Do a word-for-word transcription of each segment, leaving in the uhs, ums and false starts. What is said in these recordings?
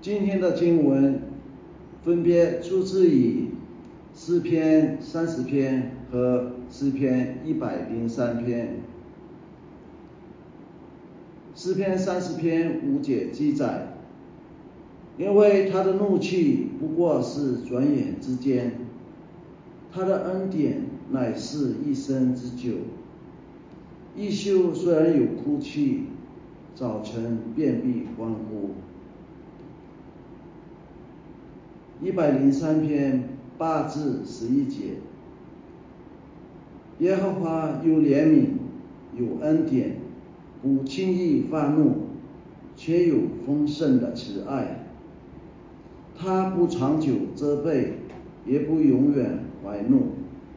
今天的经文分别出自于诗篇三十篇和诗篇一百零三篇。诗篇三十篇五节记载，因为他的怒气不过是转眼之间，他的恩典乃是一生之久。一宿虽然有哭泣，早晨便必欢呼。一百零三篇八至十一节，耶和华有怜悯，有恩典，不轻易发怒，却有丰盛的慈爱。他不长久责备，也不永远怀怒。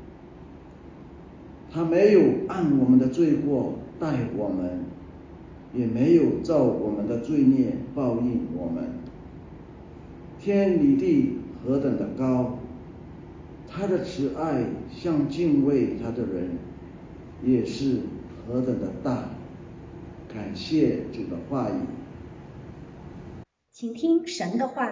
他没有按我们的罪过待我们，也没有照我们的罪孽报应我们。天离地何等的高，他的慈爱向敬畏他的人也是何等的大。感谢主的话语。 请听神的话语。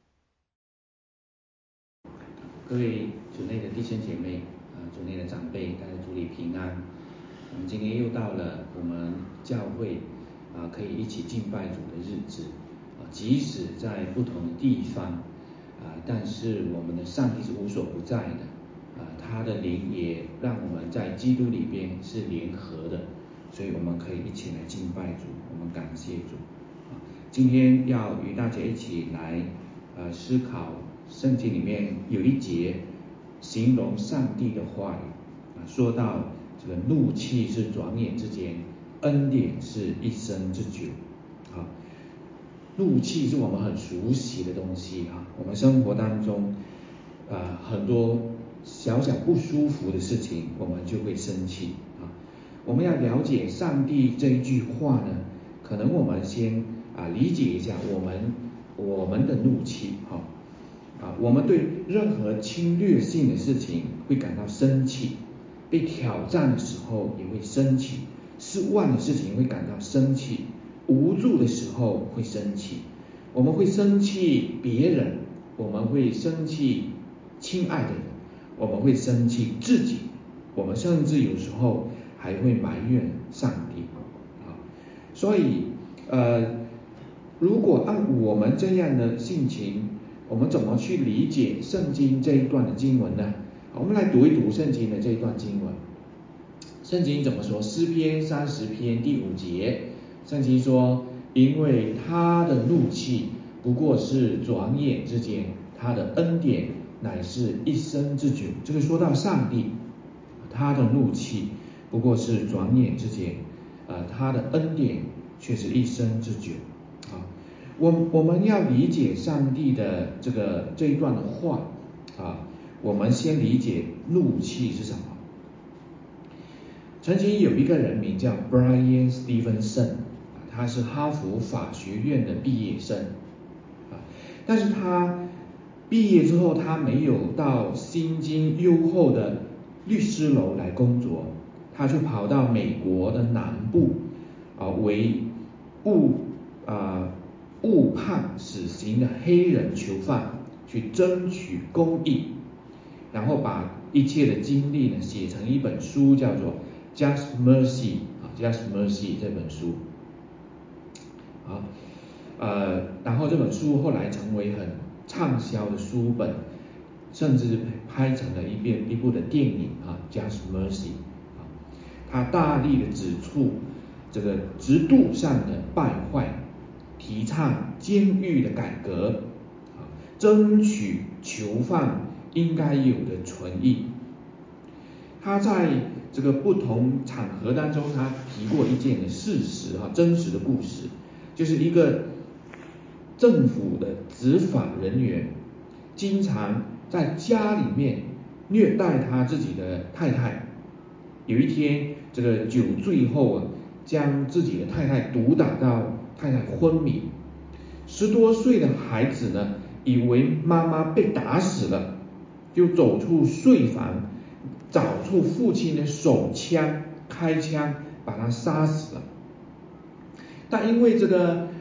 各位主内的弟兄姐妹，啊，主内的长辈，大家主里平安。我们今天又到了我们教会啊可以一起敬拜主的日子啊，即使在不同的地方啊，但是我们的上帝是无所不在的啊，他的灵也让我们在基督里边是联合的，所以我们可以一起来敬拜主，我们感谢主啊。今天要与大家一起来呃思考圣经里面有一节形容上帝的话语啊，说到这个怒气是转眼之间，恩典是一生之久啊。怒气是我们很熟悉的东西啊，我们生活当中呃很多小小不舒服的事情，我们就会生气啊。我们要了解上帝这一句话呢，可能我们先啊理解一下我们我们的怒气哈。啊，我们对任何侵略性的事情会感到生气，被挑战的时候也会生气，失望的事情会感到生气，无助的时候会生气。我们会生气别人，我们会生气亲爱的人，我们会生气自己，我们甚至有时候还会埋怨上帝啊。所以呃，如果按我们这样的性情，我们怎么去理解圣经这一段的经文呢？我们来读一读圣经的这一段经文。圣经怎么说？诗篇三十篇第五节，圣经说，因为他的怒气不过是转眼之间，他的恩典乃是一生之久。这个说到上帝，他的怒气不过是转眼之间，呃，他的恩典却是一生之久啊。我我们要理解上帝的这个这一段的话啊，我们先理解怒气是什么。曾经有一个人名叫 Brian Stevenson， 他是哈佛法学院的毕业生啊，但是他毕业之后，他没有到薪金优厚的律师楼来工作，他却跑到美国的南部啊，为误啊误判死刑的黑人囚犯去争取公义，然后把一切的经历呢写成一本书，叫做 Just Mercy 啊 Just Mercy 这本书啊，呃，然后这本书后来成为很畅销的书本，甚至拍成了一遍一部的电影啊 Just Mercy 啊，他大力的指出这个制度上的败坏，提倡监狱的改革啊，争取囚犯应该有的权益。他在这个不同场合当中，他提过一件的事实啊，真实的故事，就是一个政府的执法人员经常在家里面虐待他自己的太太。有一天，这个酒醉后啊，将自己的太太毒打到太太昏迷。十多岁的孩子呢，以为妈妈被打死了，就走出睡房，找出父亲的手枪，开枪把他杀死了。但因为这个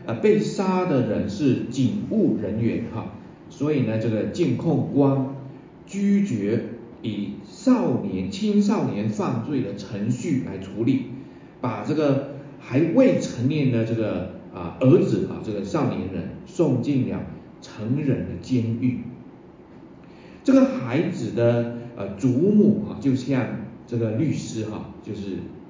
呃被杀的人是警务人员哈，所以呢这个监控官拒绝以少年青少年犯罪的程序来处理，把这个还未成年的这个啊儿子啊这个少年人送进了成人的监狱。这个孩子的呃祖母啊就向这个律师哈、啊、就是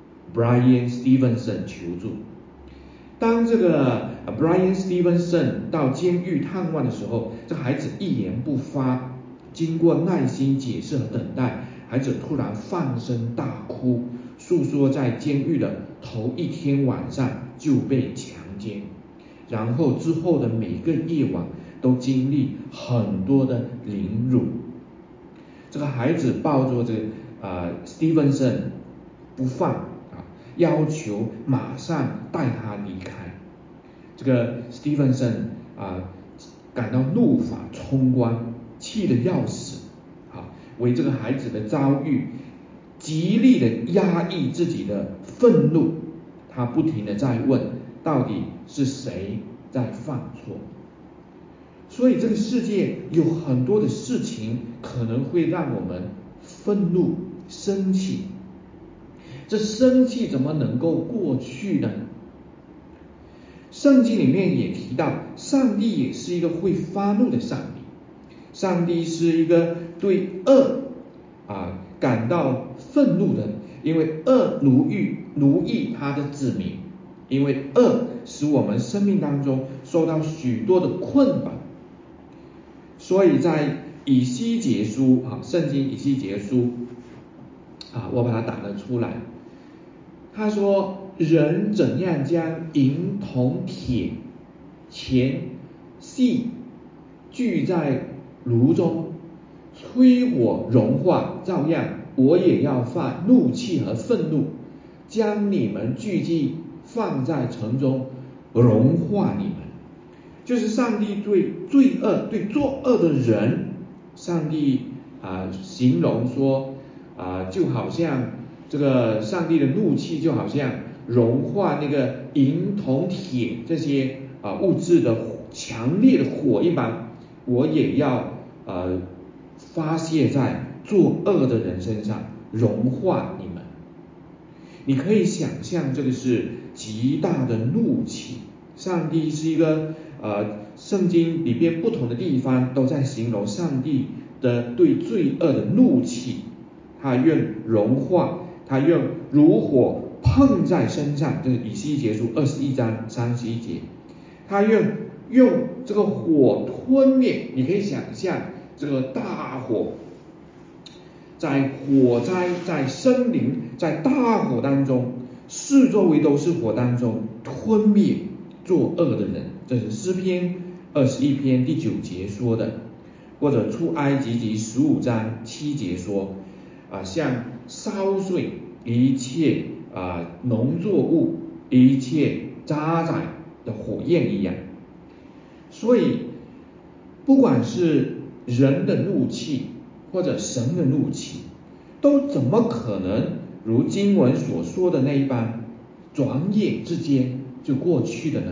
Brian Stevenson 求助。当这个 Brian Stevenson 到监狱探望的时候，这孩子一言不发，经过耐心解释和等待，孩子突然放声大哭，诉说在监狱的头一天晚上就被强奸，然后之后的每个夜晚都经历很多的凌辱。这个孩子抱着这个呃 Stevenson 不放啊，要求马上带他离开。这个 Stevenson 啊感到怒发冲冠，气得要死啊，为这个孩子的遭遇极力的压抑自己的愤怒，他不停的在问，到底是谁在犯错？所以这个世界有很多的事情可能会让我们愤怒生气，这生气怎么能够过去呢？圣经里面也提到，上帝也是一个会发怒的上帝，上帝是一个对恶啊感到愤怒的，因为恶奴役奴役他的子民，因为恶使我们生命当中受到许多的困绑。所以在以西结书啊，圣经以西结书啊，我把它打了出来。他说，人怎样将银铜铁钱细聚在炉中，吹火融化，照样我也要发怒气和愤怒，将你们聚集放在城中，融化你们。就是上帝对罪恶对作恶的人，上帝啊、呃、形容说啊、呃、就好像这个上帝的怒气就好像融化那个银铜铁这些啊、呃、物质的强烈的火一般，我也要呃发泄在作恶的人身上，融化你们。你可以想象这个是极大的怒气。上帝是一个呃，圣经里边不同的地方都在形容上帝的对罪恶的怒气，他愿融化，他愿如火碰在身上，这是以西结书二十一章三十一节，他愿用这个火吞灭。你可以想象这个大火，在火灾在森林在大火当中，四周围都是火当中吞灭作恶的人，这是诗篇二十一篇第九节说的，或者出埃及记十五章七节说啊，像烧碎一切啊农作物一切渣滓的火焰一样。所以不管是人的怒气或者神的怒气，都怎么可能如经文所说的那一般转眼之间就过去的呢？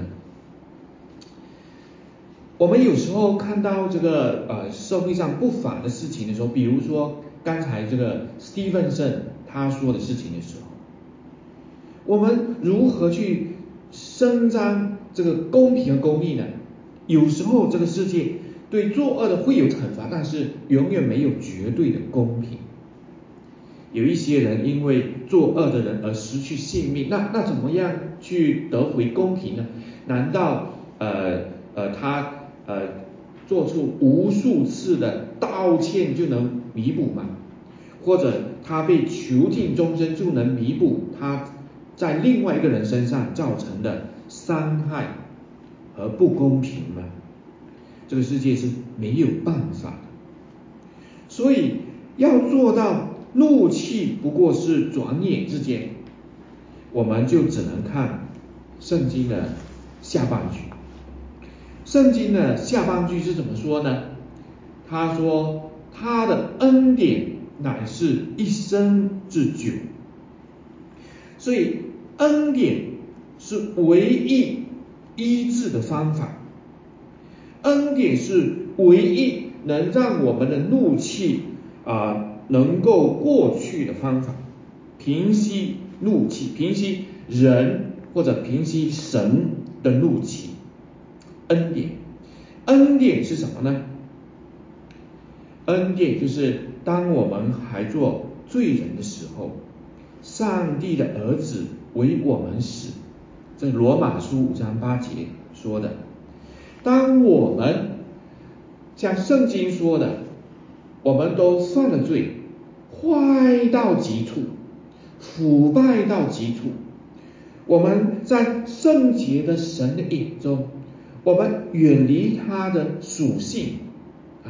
我们有时候看到这个呃社会上不法的事情的时候，比如说刚才这个 Stevenson 他说的事情的时候，我们如何去伸张这个公平和公义呢？有时候这个世界对作恶的会有惩罚，但是永远没有绝对的公平。有一些人因为作恶的人而失去性命，那那怎么样去得回公平呢？难道呃呃他呃做出无数次的道歉就能弥补吗？或者他被囚禁终身就能弥补他在另外一个人身上造成的伤害和不公平吗？这个世界是没有办法的。所以要做到怒气不过是转眼之间，我们就只能看圣经的下半句。圣经的下半句是怎么说呢？他说他的恩典乃是一生之久。所以恩典是唯一医治的方法，恩典是唯一能让我们的怒气啊、呃、能够过去的方法，平息怒气，平息人或者平息神的怒气。恩典，恩典是什么呢？恩典就是当我们还做罪人的时候，上帝的儿子为我们死，这罗马书五章八节说的。当我们像圣经说的，我们都犯了罪，坏到极处，腐败到极处，我们在圣洁的神的眼中，我们远离他的属性啊，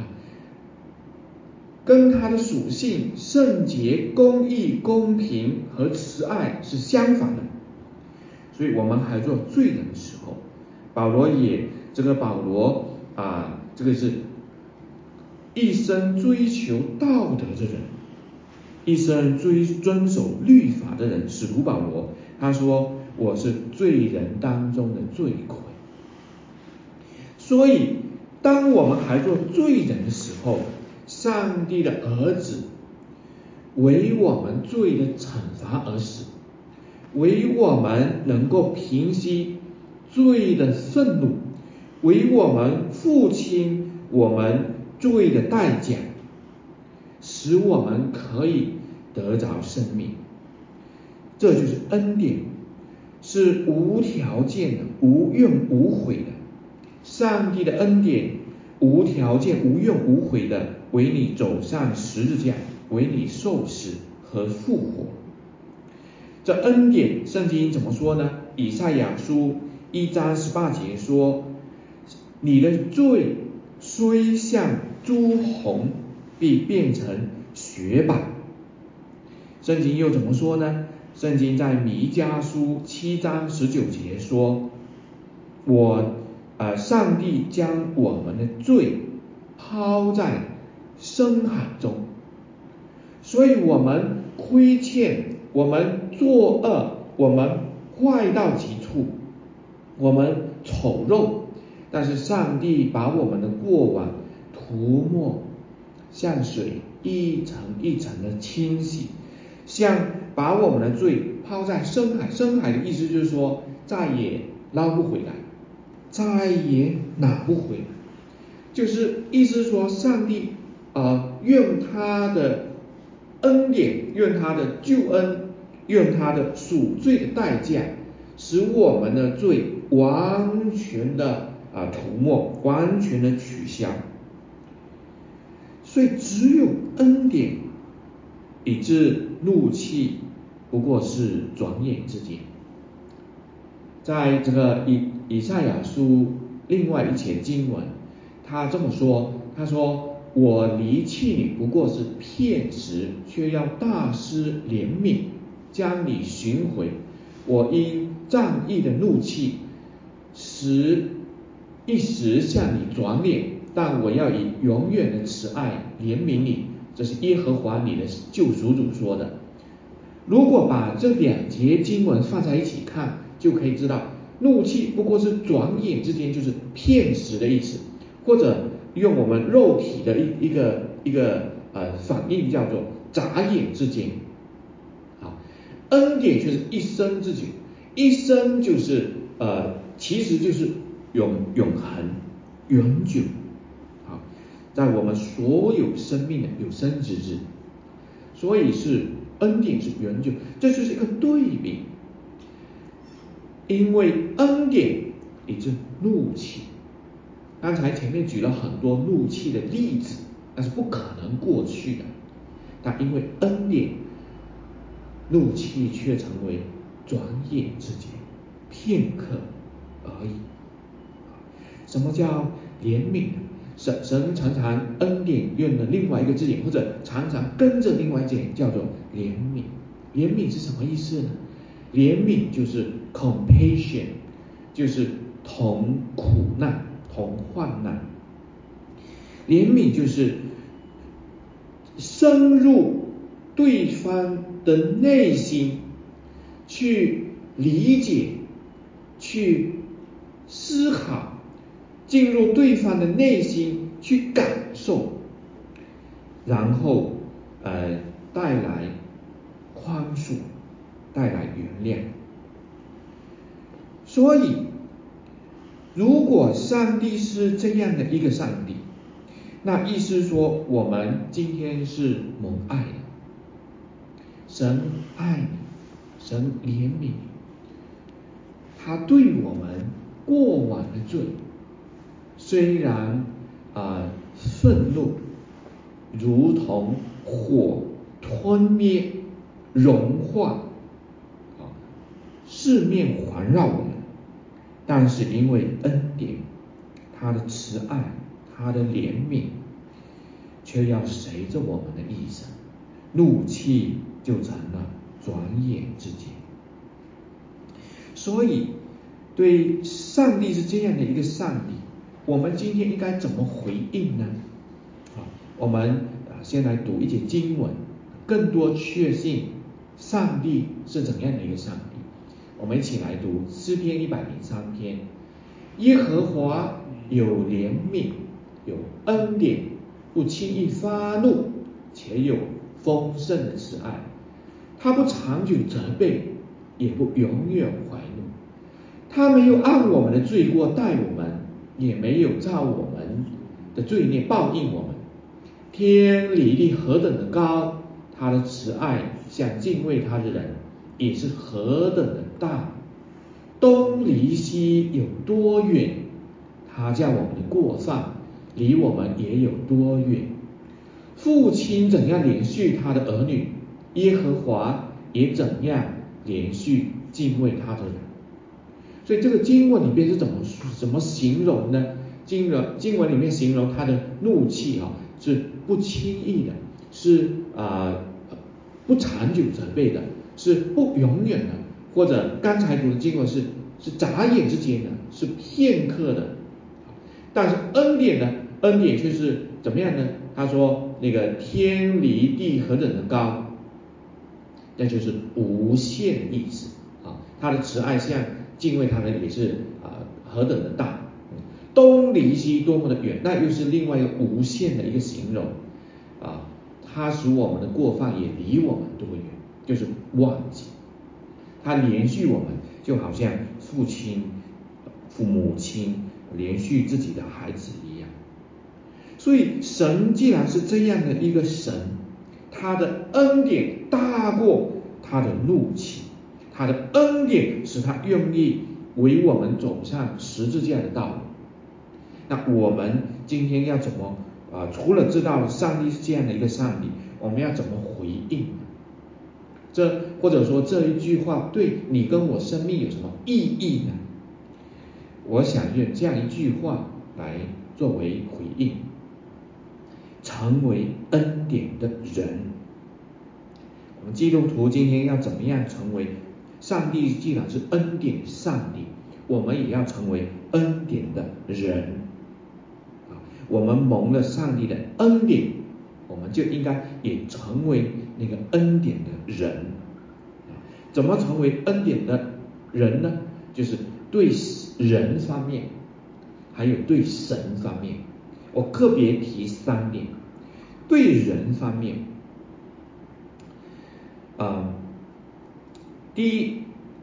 跟他的属性圣洁、公义、公平和慈爱是相反的。所以我们还做罪人的时候，保罗也这个保罗啊，这个是一生追求道德的人，一生追遵守律法的人，使徒保罗他说，我是罪人当中的罪魁。所以当我们还做罪人的时候，上帝的儿子为我们罪的惩罚而死，为我们能够平息罪的愤怒，为我们付清我们罪的代价，使我们可以得着生命。这就是恩典，是无条件的，无怨无悔的。上帝的恩典无条件、无怨无悔的为你走上十字架，为你受死和复活。这恩典圣经怎么说呢？以赛亚书一章十八节说，你的罪虽像朱红，必变成雪白。圣经又怎么说呢？圣经在弥迦书七章十九节说，我呃，上帝将我们的罪抛在深海中，所以我们亏欠，我们作恶，我们坏到极处，我们丑陋，但是上帝把我们的过往涂抹，像水一层一层的清洗，像把我们的罪抛在深海。深海的意思就是说再也捞不回来，再也拿不回来，就是意思说上帝呃，用他的恩典，用他的救恩，用他的赎罪的代价，使我们的罪完全的啊、呃、涂抹，完全的取消。所以只有恩典，以致怒气不过是转眼之间。在这个以以赛亚书另外一节经文，他这么说，他说，我离弃你不过是片时，却要大施怜悯，将你寻回。我因仗义的怒气，使一时向你转脸，但我要以永远的慈爱怜悯你。这是耶和华你的救赎主说的。如果把这两节经文放在一起看，就可以知道，怒气不过是转眼之间，就是片时的意思，或者用我们肉体的一一个一个呃反应叫做眨眼之间。好，恩典却是一生之久，一生就是呃其实就是永永恒、永久。好，在我们所有生命的有生之日，所以是恩典是永久，这就是一个对比。因为恩典以致怒气，刚才前面举了很多怒气的例子，那是不可能过去的，但因为恩典，怒气却成为转眼之间，片刻而已。什么叫怜悯？神神常常恩典用了另外一个字眼，或者常常跟着另外一字眼叫做怜悯。怜悯是什么意思呢？怜悯就是 compassion， 就是同苦难、同患难。怜悯就是深入对方的内心，去理解，去思考，进入对方的内心去感受，然后呃带来宽恕，带来原谅。所以如果上帝是这样的一个上帝，那意思说我们今天是蒙爱的，神爱你，神怜悯你，他对我们过往的罪虽然啊愤怒如同火吞灭融化啊四面环绕我们，但是因为恩典，他的慈爱，他的怜悯，却要随着我们的一生，怒气就成了转眼之间。所以对上帝是这样的一个上帝，我们今天应该怎么回应呢？好，我们先来读一节经文，更多确信上帝是怎样的一个上帝。我们一起来读诗篇一百零三篇。耶和华有怜悯，有恩典，不轻易发怒，且有丰盛的慈爱。他不长久责备，也不永远怀怒。他没有按我们的罪过待我们，也没有照我们的罪孽报应我们。天离地何等的高，他的慈爱向敬畏他的人也是何等的大。东离西有多远，他叫我们的过犯离我们也有多远。父亲怎样怜恤他的儿女，耶和华也怎样怜恤敬畏他的人。所以这个经文里面是怎么怎么形容呢？经文经文里面形容他的怒气啊，是不轻易的，是啊、呃、不长久责备的，是不永远的，或者刚才读的经文是是眨眼之间的，是片刻的。但是恩典呢？恩典却是怎么样呢？他说那个天离地何等的高，那就是无限的意思啊。他的慈爱像敬畏他的也是啊、呃、何等的大。东离西多么的远，那又是另外一个无限的一个形容啊。他使我们的过犯也离我们多远，就是忘记。他怜恤我们，就好像父亲、父母亲怜恤自己的孩子一样。所以神既然是这样的一个神，他的恩典大过他的怒气，他的恩典使他愿意为我们走上十字架的道路。那我们今天要怎么啊？除了知道上帝是这样的一个上帝，我们要怎么回应呢？这或者说这一句话对你跟我生命有什么意义呢？我想用这样一句话来作为回应：成为恩典的人。我们基督徒今天要怎么样成为？上帝既然是恩典上帝，我们也要成为恩典的人。我们蒙了上帝的恩典，我们就应该也成为那个恩典的人。怎么成为恩典的人呢？就是对人方面，还有对神方面。我个别提三点。对人方面，呃，第一，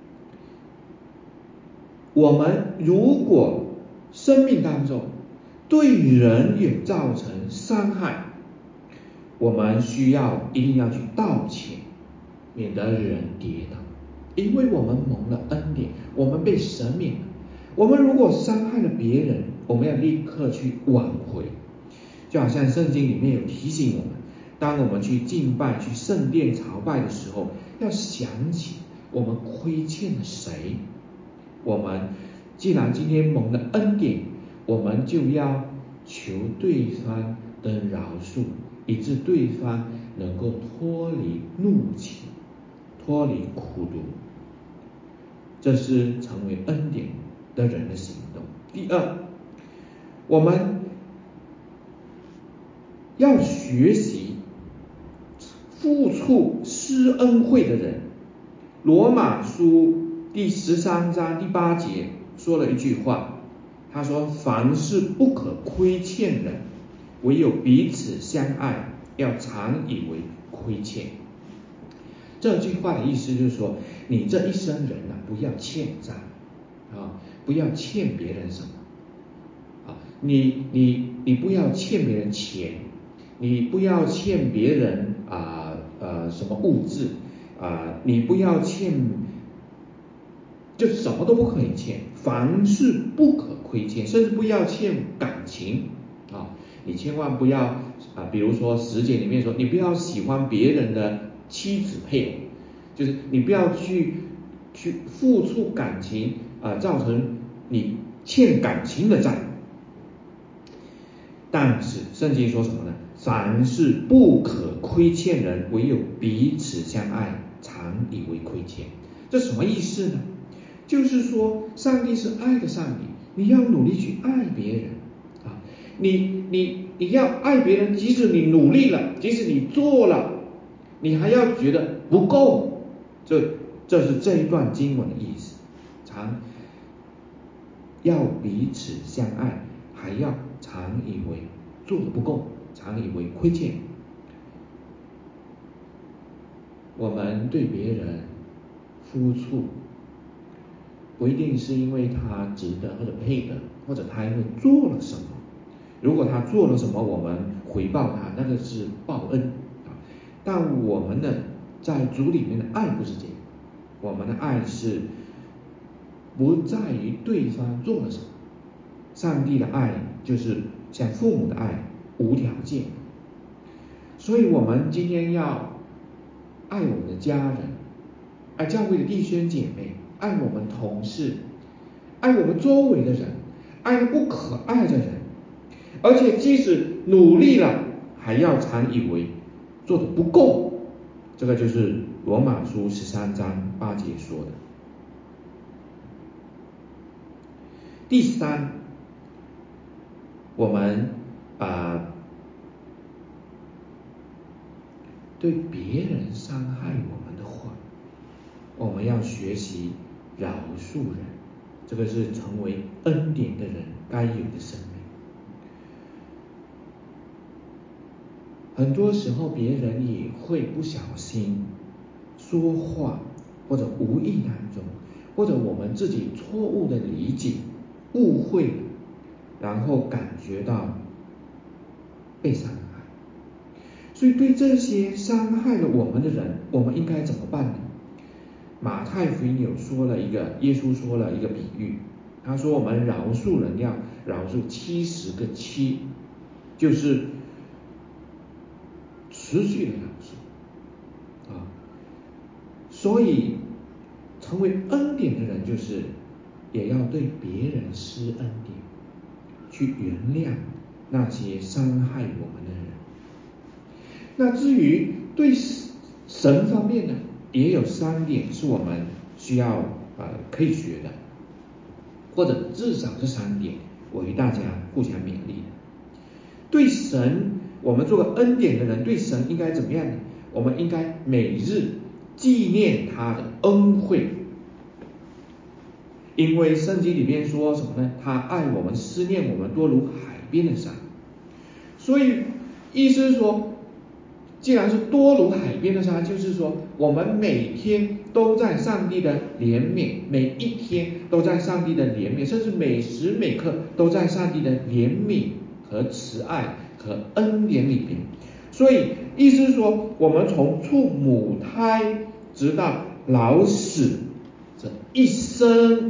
我们如果生命当中对人有造成伤害，我们需要一定要去道歉，免得人跌倒。因为我们蒙了恩典，我们被赦免了。我们如果伤害了别人，我们要立刻去挽回。就好像圣经里面有提醒我们，当我们去敬拜、去圣殿朝拜的时候，要想起我们亏欠了谁。我们既然今天蒙了恩典，我们就要求对方的饶恕，以致对方能够脱离怒气，脱离苦毒。这是成为恩典的人的行动。第二，我们要学习付出施恩惠的人。罗马书第十三章第八节说了一句话： 他说凡事不可亏欠人，唯有彼此相爱，要常以为亏欠。这句话的意思就是说，你这一生人啊，不要欠债啊，不要欠别人什么啊，你你你不要欠别人钱，你不要欠别人啊呃什么物质啊，你不要欠，就什么都不可以欠，凡事不可亏欠，甚至不要欠感情啊，你千万不要啊，比如说十节里面说，你不要喜欢别人的妻子配偶，就是你不要去去付出感情啊，造成你欠感情的债。但是圣经说什么呢？凡事不可亏欠人，唯有彼此相爱，常以为亏欠。这什么意思呢？就是说上帝是爱的上帝，你要努力去爱别人啊，你你你要爱别人，即使你努力了，即使你做了，你还要觉得不够，这这是这一段经文的意思。常要彼此相爱，还要常以为做得不够，常以为亏欠。我们对别人付出，不一定是因为他值得或者配得，或者他因为做了什么。如果他做了什么，我们回报他，那个是报恩啊。但我们呢，在主里面的爱不是这样，我们的爱是不在于对方做了什么。上帝的爱就是像父母的爱，无条件。所以我们今天要爱我们的家人，爱教会的弟兄姐妹，爱我们同事，爱我们周围的人，爱那不可爱的人，而且即使努力了，还要常以为做得不够。这个就是罗马书十三章八节说的。第三，我们啊、呃、对别人伤害我们的话，我们要学习饶恕人，这个是成为恩典的人该有的生命。很多时候别人也会不小心说话，或者无意当中，或者我们自己错误的理解误会，然后感觉到被伤害。所以对这些伤害了我们的人，我们应该怎么办呢？马太福音有说了一个，耶稣说了一个比喻，他说我们饶恕人要饶恕七十个七，就是持续的饶恕啊。所以成为恩典的人，就是也要对别人施恩典，去原谅那些伤害我们的人。那至于对神方面呢，也有三点是我们需要呃可以学的，或者至少这三点，我与大家互相勉励的。对神，我们做个恩典的人，对神应该怎么样呢？我们应该每日纪念他的恩惠，因为圣经里面说什么呢？他爱我们，思念我们多如海边的沙。所以意思是说，既然是多如海边的沙，就是说我们每天都在上帝的怜悯，每一天都在上帝的怜悯，甚至每时每刻都在上帝的怜悯和慈爱和恩典里边。所以意思是说，我们从出母胎直到老死这一生，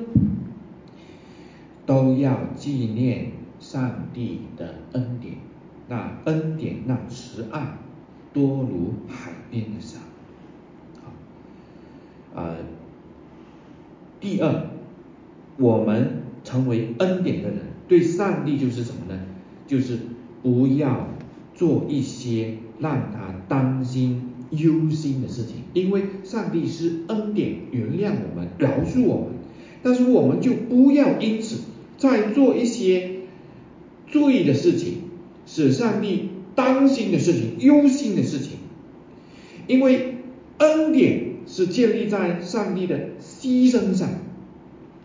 都要纪念上帝的恩典，那恩典那慈爱多如海边的沙。好，呃，第二，我们成为恩典的人，对上帝就是什么呢？就是不要做一些让他担心忧心的事情，因为上帝是恩典，原谅我们，饶恕我们，但是我们就不要因此再做一些罪的事情，使上帝担心的事情，忧心的事情。因为恩典是建立在上帝的牺牲上，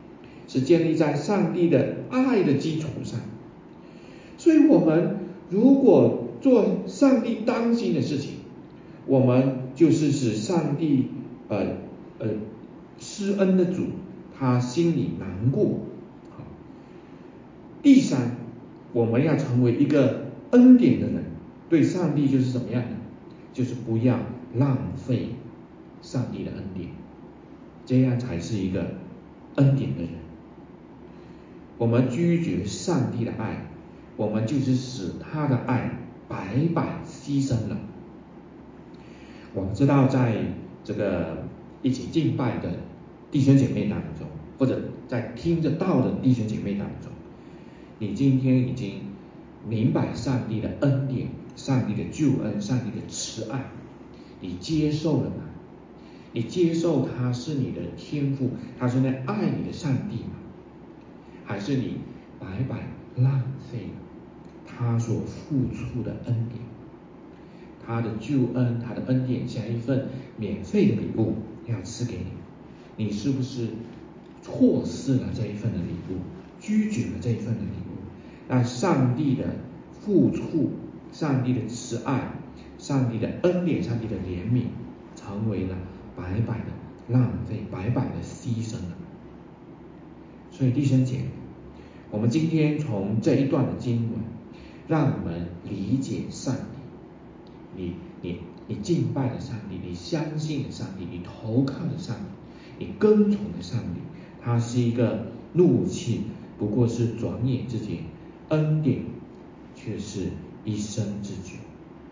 是建立在上帝的爱的基础上。所以我们如果做上帝当心的事情，我们就是使上帝呃呃施恩的主他心里难过。好，第三，我们要成为一个恩典的人，对上帝就是怎么样呢？就是不要浪费上帝的恩典，这样才是一个恩典的人。我们拒绝上帝的爱，我们就是使他的爱白白牺牲了。我们知道在这个一起敬拜的弟兄姐妹当中，或者在听着道的弟兄姐妹当中，你今天已经明白上帝的恩典，上帝的救恩，上帝的慈爱，你接受了吗？你接受他是你的天父，他是那爱你的上帝吗？还是你白白浪费了他所付出的恩典，他的救恩，他的恩典像一份免费的礼物要赐给你，你是不是错失了这一份的礼物，拒绝了这一份的礼物，让上帝的付出，上帝的慈爱，上帝的恩典，上帝的怜悯成为了白白的浪费，白白的牺牲了。所以弟兄姐妹，我们今天从这一段的经文，让我们理解上帝，你你你敬拜的上帝，你相信的上帝，你投靠的上帝，你跟从的上帝，他是一个怒气不过是转眼之间，恩典却是一生之久。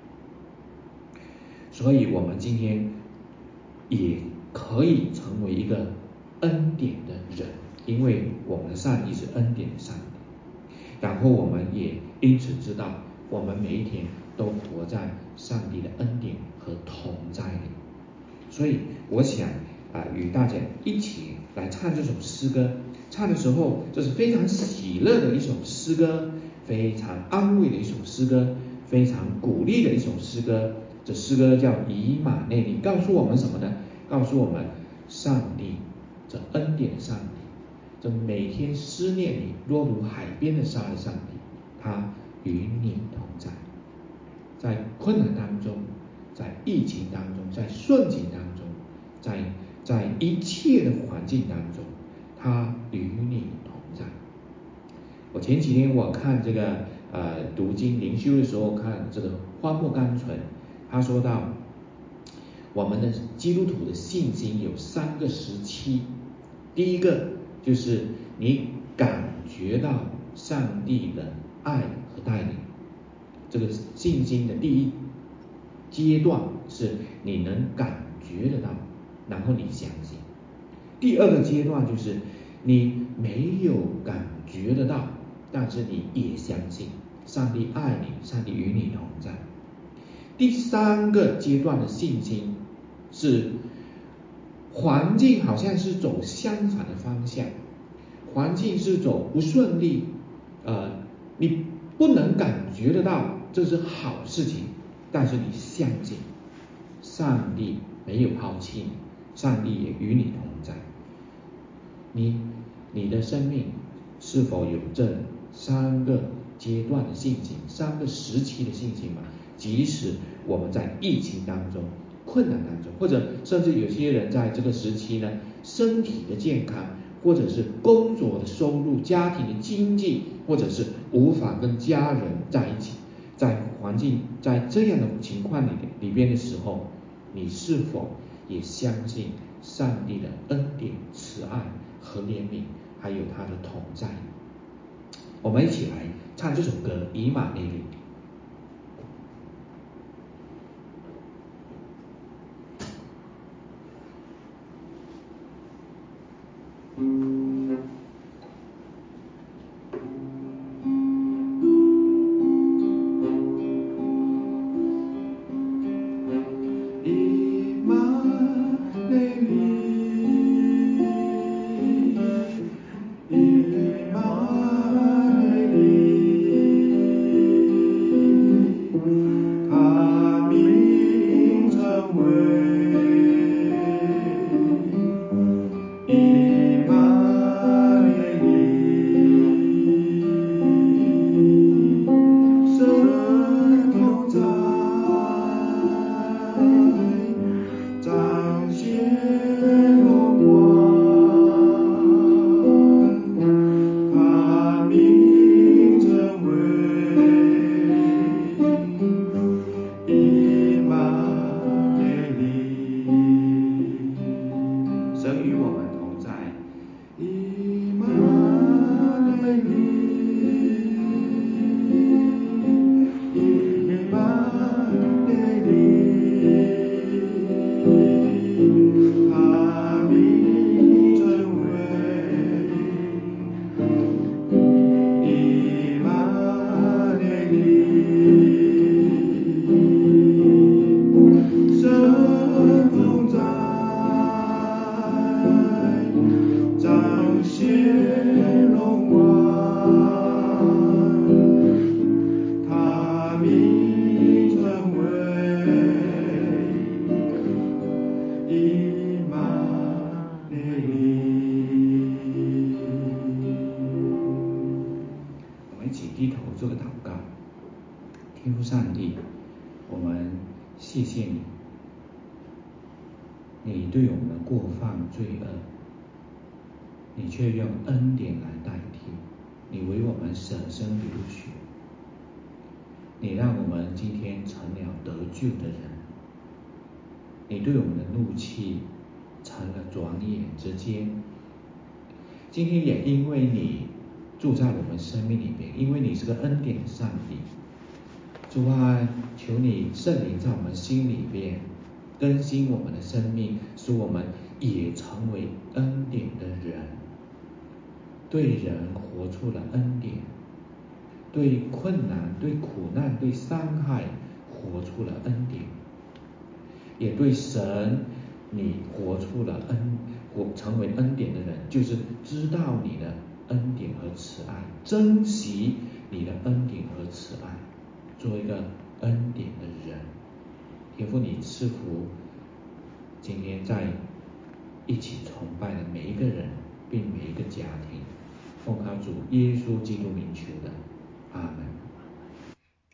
所以我们今天也可以成为一个恩典的人，因为我们的上帝是恩典的上帝。然后我们也因此知道，我们每一天都活在上帝的恩典和同在里。所以我想啊、呃，与大家一起来唱这首诗歌。唱的时候，这是非常喜乐的一首诗歌，非常安慰的一首诗歌，非常鼓励的一首诗歌。这诗歌叫以马内利，告诉我们什么呢？告诉我们上帝，这恩典的上帝，这每天思念你若如海边的沙的上帝，他与你同在。在困难当中，在疫情当中，在顺境当中，在在一切的环境当中，他与你同在。我前几天我看这个呃读经灵修的时候，看这个花木甘纯，他说到我们的基督徒的信心有三个时期。第一个就是你感觉到上帝的爱和带领，这个信心的第一阶段是你能感觉得到，然后你相信。第二个阶段就是你没有感觉得到，但是你也相信上帝爱你，上帝与你同在。第三个阶段的信心是环境好像是走相反的方向，环境是走不顺利，呃，你不能感觉得到这是好事情，但是你相信上帝没有抛弃你，上帝也与你同在。你你的生命是否有这三个阶段的信心，三个时期的信心吗？即使我们在疫情当中，困难当中，或者甚至有些人在这个时期呢，身体的健康，或者是工作的收入，家庭的经济，或者是无法跟家人在一起，在环境在这样的情况里里边的时候，你是否也相信上帝的恩典、慈爱和怜悯，还有他的同在？我们一起来唱这首歌《以马内利》。 低头做个祷告。天父上帝，我们谢谢你，你对我们的过犯罪恶，你却用恩典来代替，你为我们舍身流血，你让我们今天成了得救的人，你对我们的怒气成了转眼之间。今天也因为你住在我们生命里面，因为你是个恩典的上帝，主啊，求你圣灵在我们心里边更新我们的生命，使我们也成为恩典的人，对人活出了恩典，对困难、对苦难、对伤害活出了恩典，也对神你活出了恩，活成为恩典的人，就是知道你的恩典和慈爱，珍惜你的恩典和慈爱，做一个恩典的人。天父，你赐福今天在一起崇拜的每一个人，并每一个家庭，奉靠主耶稣基督名求的，阿门。